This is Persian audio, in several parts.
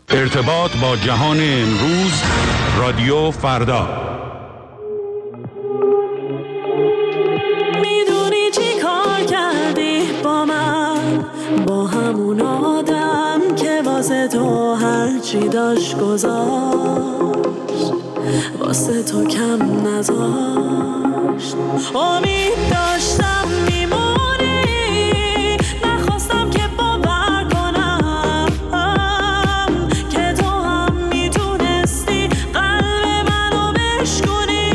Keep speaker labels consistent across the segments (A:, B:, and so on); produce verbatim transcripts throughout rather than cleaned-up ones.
A: ارتباط با جهان امروز، رادیو فردا.
B: میدونی چی کار کردی با من، با همون آدم که واسه تو هرچی داشت گذاشت، واسه تو کم نذاشت. امید داشتم میمونی، نخواستم که باور کنم که تو هم میتونستی قلب منو بشکنی.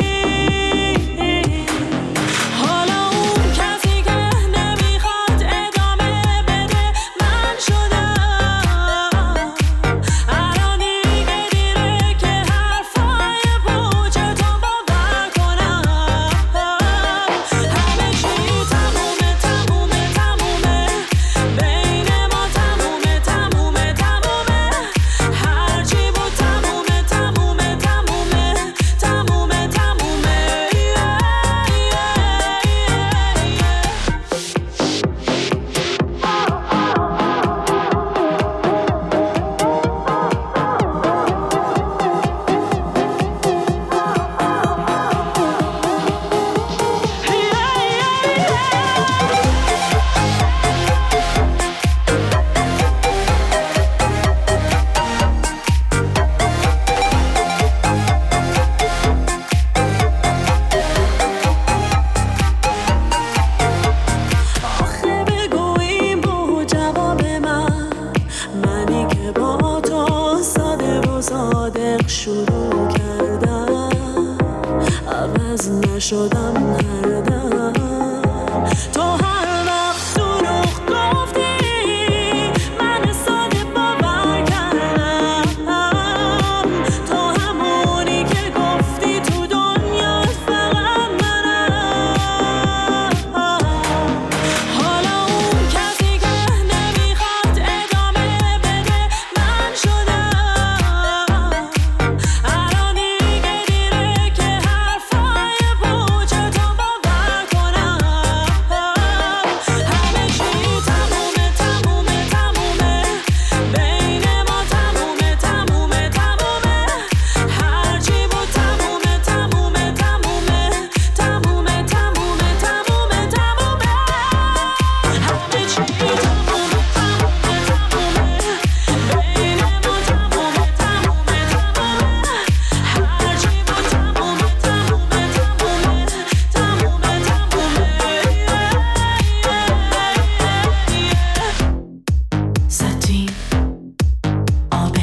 B: حالا اون کسی که نمیخواد ادامه بده من شدم. الان دیگه دیره که حرفای پوچتو باور کنم. همه چی تمومه تمومه تمومه، بین ما تمومه تمومه تمومه، هرچی بود تمومه تمومه تمومه تمومه تمومه. آخه بگو این بود جواب من، منی که با تو ساده و صادق شروع کردم، عوض نشدم هر دم. تو هر وقت دروغ گفتی من ساده باور کردم، تو همونی که گفتی تو دنیا فقط منم. حالا اون کسی که نمیخواد ادامه بده من شدم. الان دیگه دیره که حرفای پوچتو باور کنم. همه چی تمومه تمومه تمومه، بین ما تمومه تمومه تمومه، هرچی بود تمومه تمومه تمومه تمومه تمومه تمومه تمومه. همه چی تمومه تمومه تمومه، بین ما تمومه تمومه تمومه، هرچی بود تمومه تمومه تمومه تمومه. ساتین آبه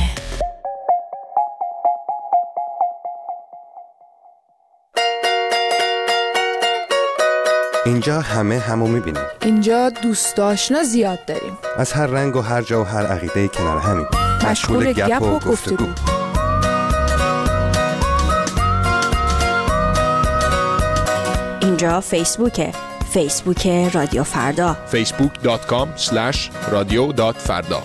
C: اینجا همه همو میبینیم.
D: اینجا دوست آشنا زیاد داریم.
C: از هر رنگ و هر جا و هر عقیده کنار همین.
D: مشغول گپ و گفتگو.
E: اینجا فیسبوکه، فیسبوک رادیو فردا.
F: فیسبوک دات کام اسلش رادیو دات فردا.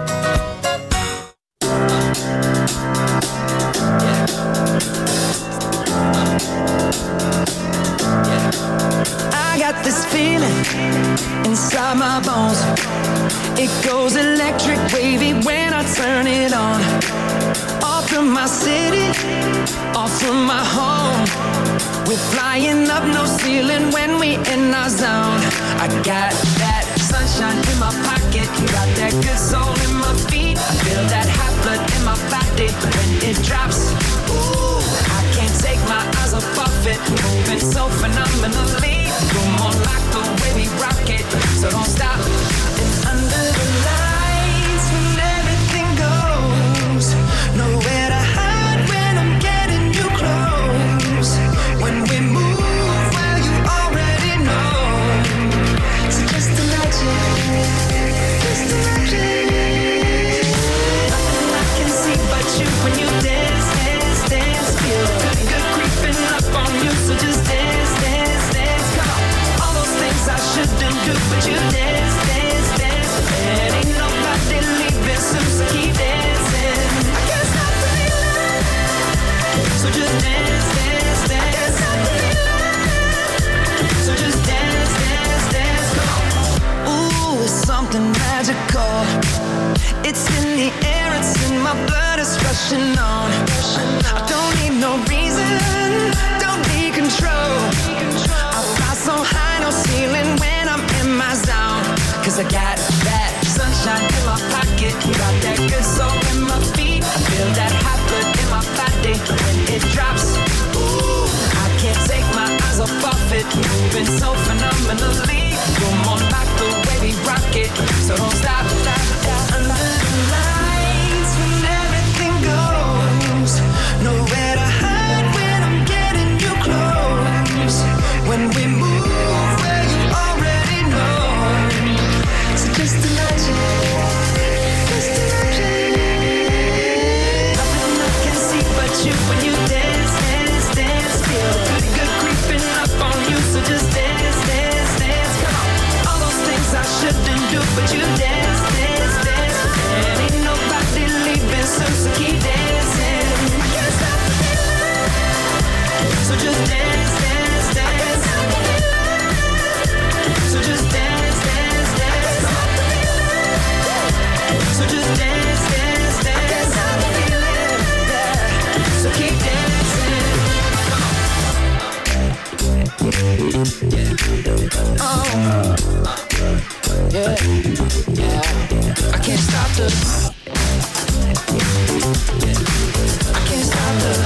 G: I got this feeling inside my bones. It goes electric wavy when I turn it on. Off from my city, off from my home. We're flying up no ceiling when we in our zone. I got that sunshine in my pocket, got that good soul in my feet. I feel that hot blood in my body when it drops. Ooh, I can't take my eyes off of it, moving so phenomenally. You're more like the way we rock it, so don't stop. And under the lights when everything goes, nowhere to hide when I'm getting you close. When we move, well you already know. So just imagine, just imagine. rushing on. I don't need no reason, don't need control. I fly so high, no ceiling when I'm in my zone. Cause I got that sunshine in my pocket, got that good soul in my feet. I feel that hot blood in my body when it drops. Ooh, I can't take my eyes off of it, moving so phenomenally. You're more like the way we rock it, so don't stop, stop, stop. Under the lights when everything goes, nowhere to hide when I'm getting you close. When we move where you already know, so just imagine, just imagine. Nothing I can see but you when you dance, dance, dance. Feel good, good creeping up on you, so just dance, dance, dance. Come on, all those things I shouldn't do, but you dance, dance, dance. And ain't nobody leaving soon, so keep dancing. I can't stop the feeling, so just dance, dance, dance. So just dance, dance, dance. So just dance, dance, dance. I can't stop the feeling, yeah. So keep dancing. Oh, yeah, yeah. I can't stop the. I can't stop the.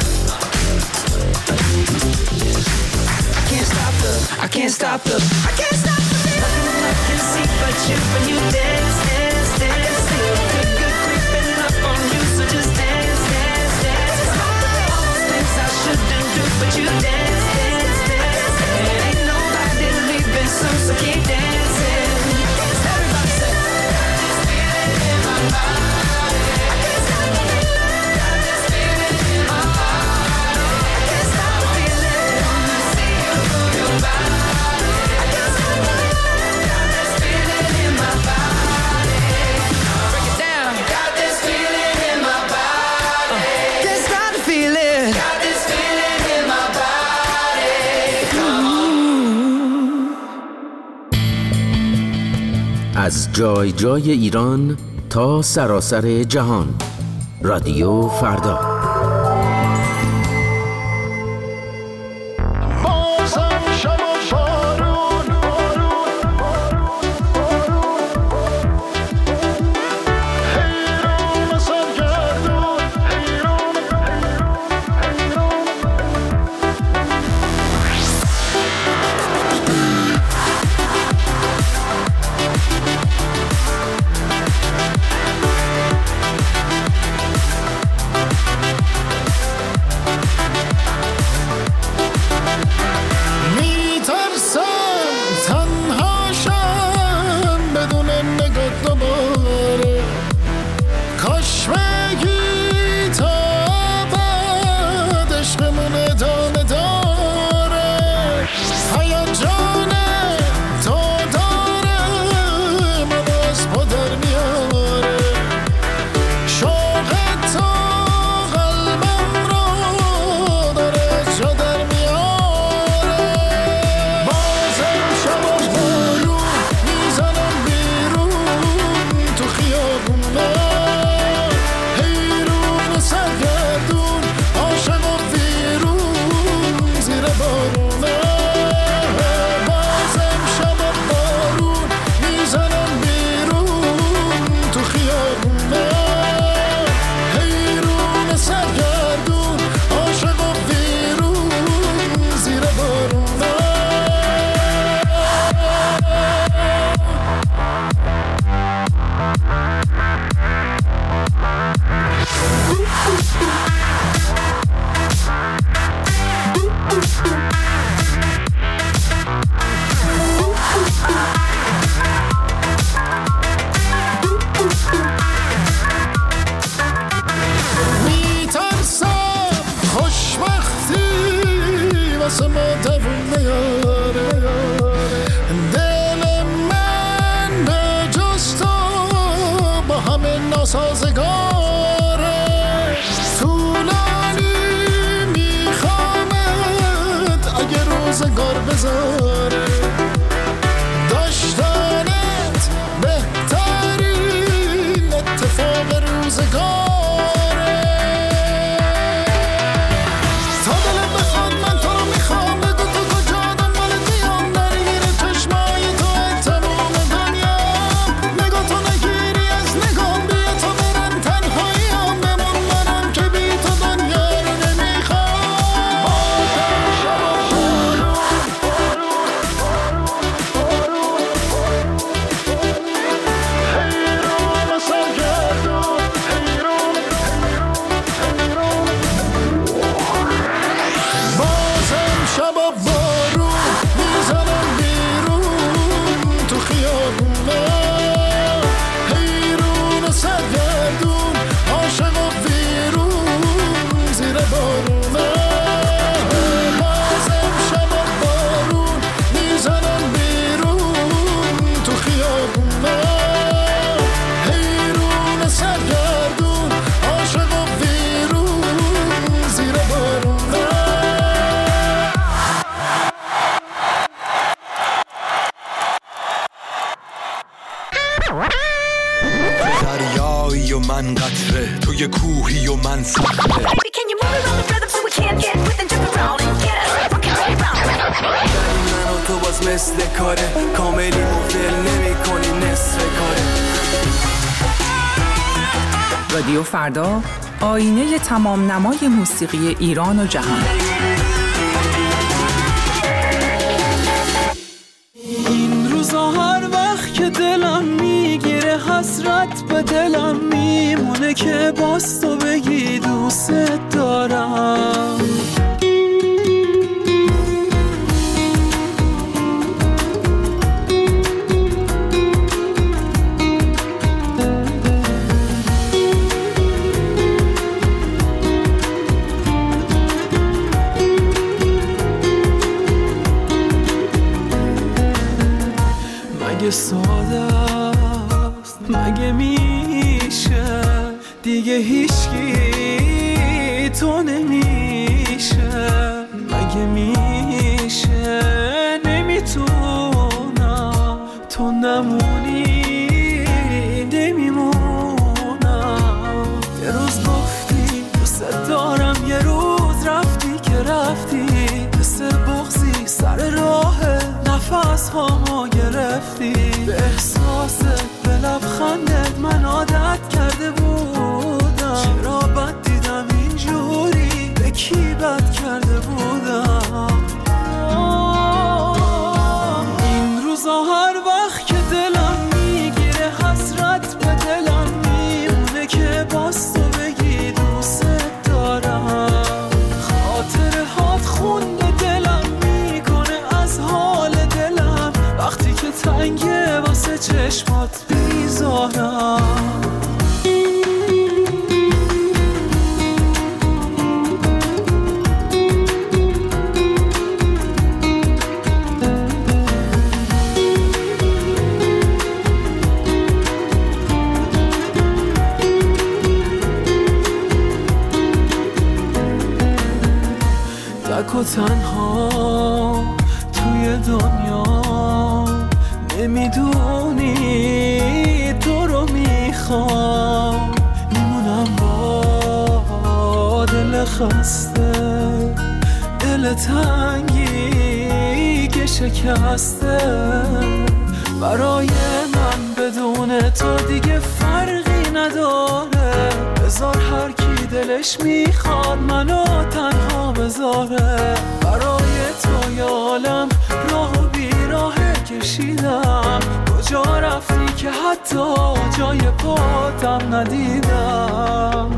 G: I can't stop the. I can't stop the. I can't stop the. Nothing I can see but you when you dance, dance, dance. Feel good, good creeping up on you, so just dance, dance, dance. All those things I shouldn't do, but you dance, dance, dance. And ain't nobody leaving soon, so keep dancing. Everybody say, got this feeling in my body. I can't stop the feeling. Got this feeling in my body. I can't stop the feeling. Wanna see you move your body. I can't stop the feeling. Got this feeling in my body. Break it down. Got this feeling in my body. Can't stop the feeling. Got this feeling in my body. Come on.
H: از جای جای ایران تا سراسر جهان، رادیو فردا.
I: بهترین اتفاق روزگاره و من قطره، تو یه کوهی و من صخره. من و تو باز مثل کاره، کاملی مفل نمی کنی نصف کاره.
J: رادیو فردا، آینه تمام نمای موسیقی ایران و جهان.
K: این روزا هر وقت که دلم میگیره حسرت به دلم میمونه که باز تو بگی دوست دارم. مگه ساده است، مگه میشه دیگه هیچکی تو نمیشه، مگه میشه نمیتونم تو نمونی نمیمونم. یه روز گفتی دوست دارم، یه روز رفتی که رفتی مثل بغضی سر راه نفس هامو گرفتی. به احساست به لبخندت من عادت کرده بودم، چرا بد دیدم اینجوری، به کی بد کرده بودم. این روزا هر وقت که دلم میگیره حسرت به دلم میمونه که باز تو بگی دوست دارم. خاطره هات خون به دلم میکنه از حال دلم، وقتی که تنگه واسه چشمات بیزارم. تک و تنها توی دنیا نمیدونی تو رو میخوام، میمونم با دل خسته، دل تنگی که شکسته. برای من بدون تو دیگه فرقی نداره، بذار هر کی دلش میخواد منو تنها بذاره. برای تو یه عالم راه و بیراه کشیدم، کجا رفتی که حتی جای پاتم ندیدم.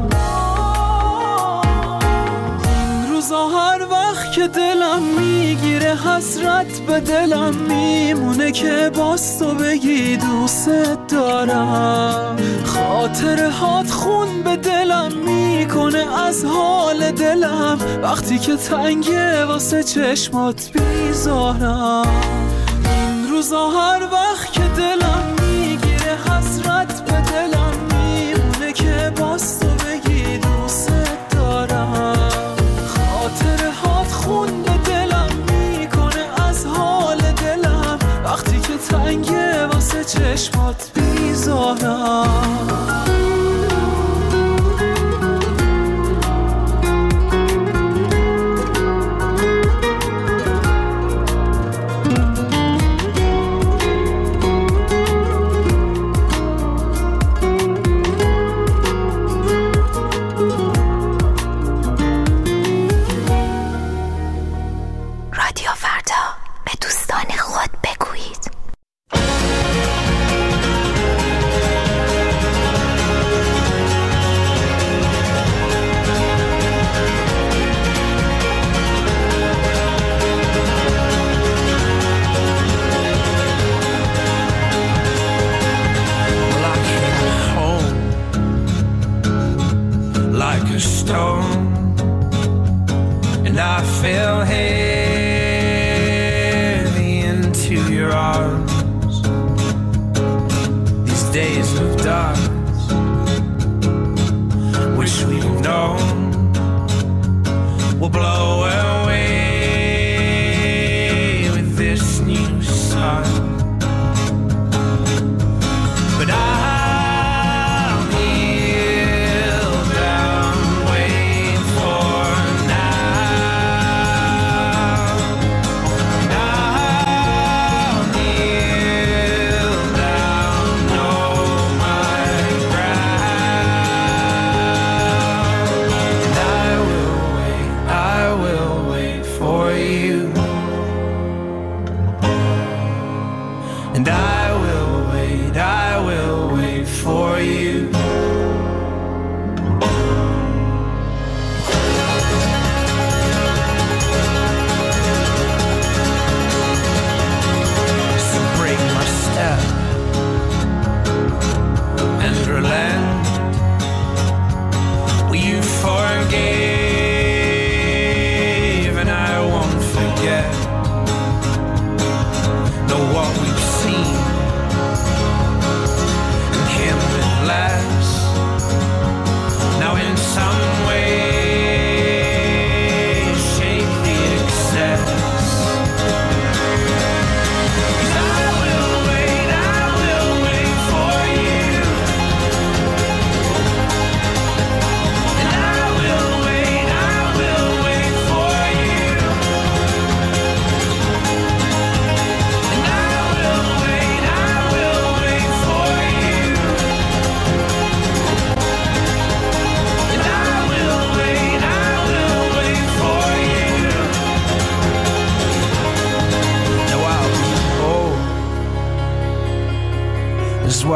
K: این روزا هر وقت که دلم میگیره حسرت به دلم میمونه که باز تو بگی دوست دارم. خاطره هات خون به دلم میکنه از حال دلم، وقتی که تنگه واسه چشمات بیزارم. این روزا هر وقت که دلم میگیره حسرت به دلم میمونه که باز تو بگی دوست دارم. خاطره هات خون به دلم میکنه از حال دلم، وقتی که تنگه واسه چشمات بیزارم.
G: But I'm here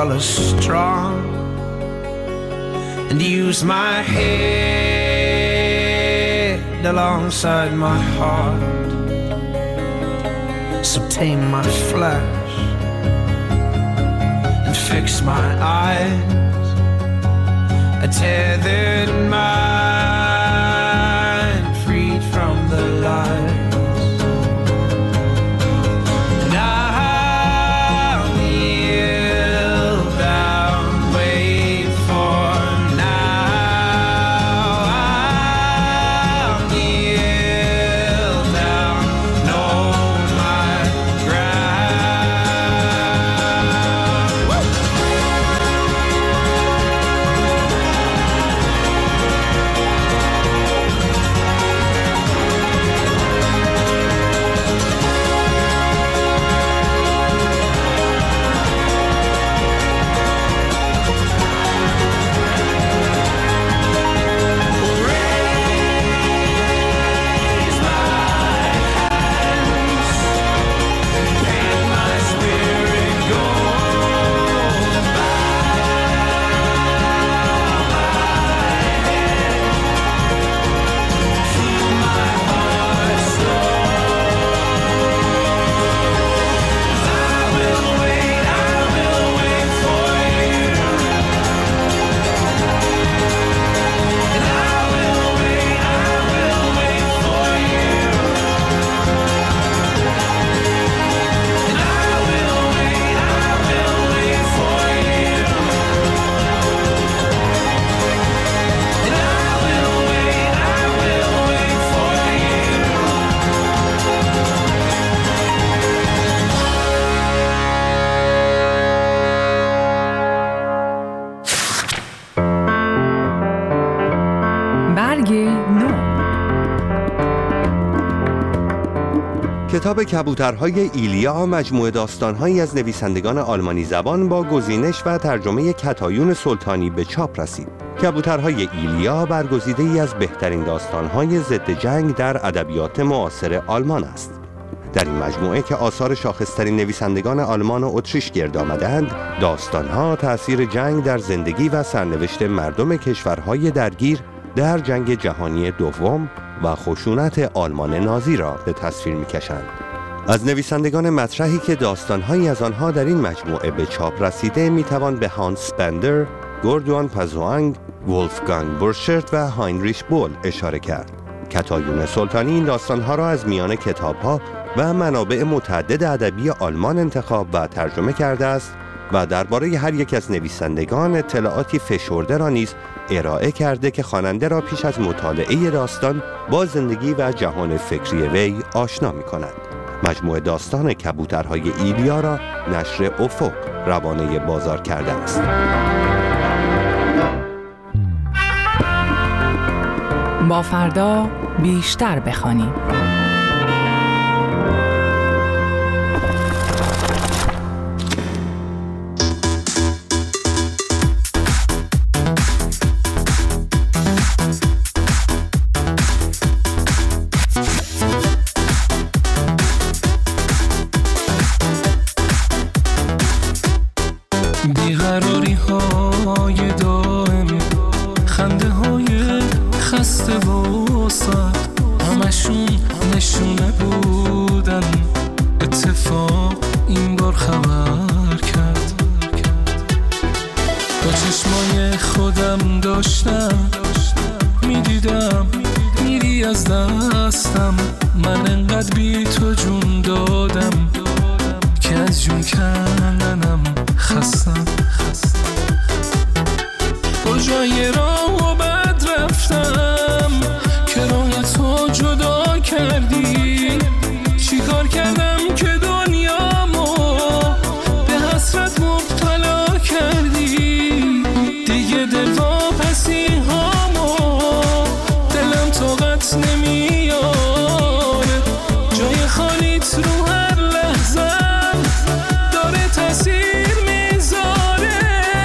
L: swallow strong and use my head alongside my heart. So tame my flesh and fix my eyes, a tethered mind freed from the lies.
C: کتاب کبوترهای ایلیا مجموعه داستان‌هایی از نویسندگان آلمانی زبان با گزینش و ترجمه کتایون سلطانی به چاپ رسید. کبوترهای ایلیا برگزیده‌ای از بهترین داستان‌های ضد جنگ در ادبیات معاصر آلمان است. در این مجموعه که آثار شاخص‌ترین نویسندگان آلمان و اتریش گرد آمدند، داستان‌ها تأثیر جنگ در زندگی و سرنوشت مردم کشورهای درگیر در جنگ جهانی دوم و خشونت آلمان نازی را به تصویر می‌کشند. از نویسندگان مطرحی که داستان‌هایی از آنها در این مجموعه به چاپ رسیده می‌توان به هانس بندر، گوردوان پازوانگ، ولفگانگ بورشرت و هاینریش بول اشاره کرد. کتایون سلطانی این داستان‌ها را از میان کتاب‌ها و منابع متعدد ادبی آلمان انتخاب و ترجمه کرده است و درباره هر یک از نویسندگان اطلاعاتی فشرده را نیز ارائه کرده که خواننده را پیش از مطالعه داستان با زندگی و جهان فکری وی آشنا می‌کند. مجموعه داستان کبوترهای ایلیا را نشر افق روانه بازار کرده است.
J: با فردا بیشتر بخوانیم.
K: بیقراری های دائم، خنده های خسته و سرد، همشون نشونه بودن. اتفاق این بار خبر کرد. با چشمای خودم داشتم میدیدم میری از دستم. من انقدر بی تو جون دادم که از جون کندنم خستم. کجای راه و بد رفتم که راه تو جدا کردی. چی کار کردم که دنیامو به حسرت مبتلا کردی. دیگه دل واپسی هامو دلم طاقت نمیاره. جای خالیت رو هر لحظه داره تاثیر میذاره.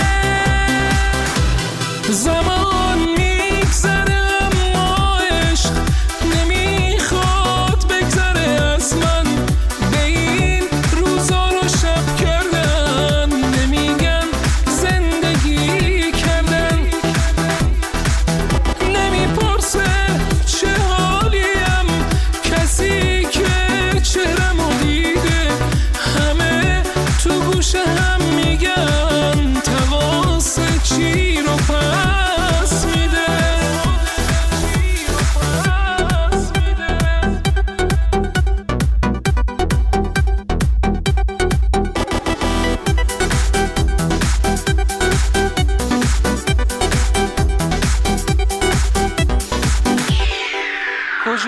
K: زمان میگذره اما عشق نمیخواد بگذره از من. به این روزا رو شب کردن نمیگن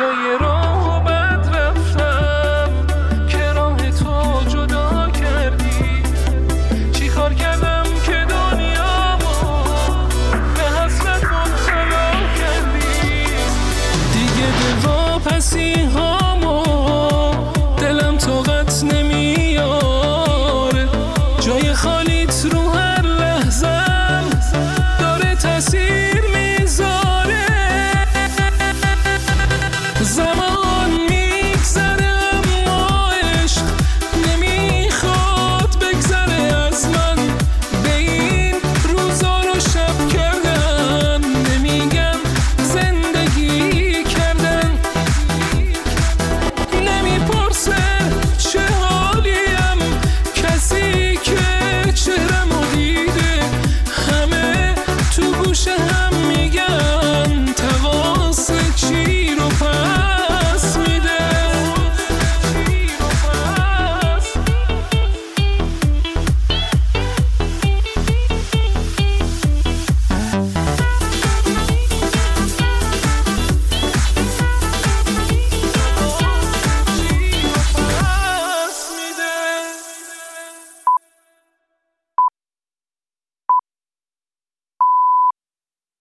M: جای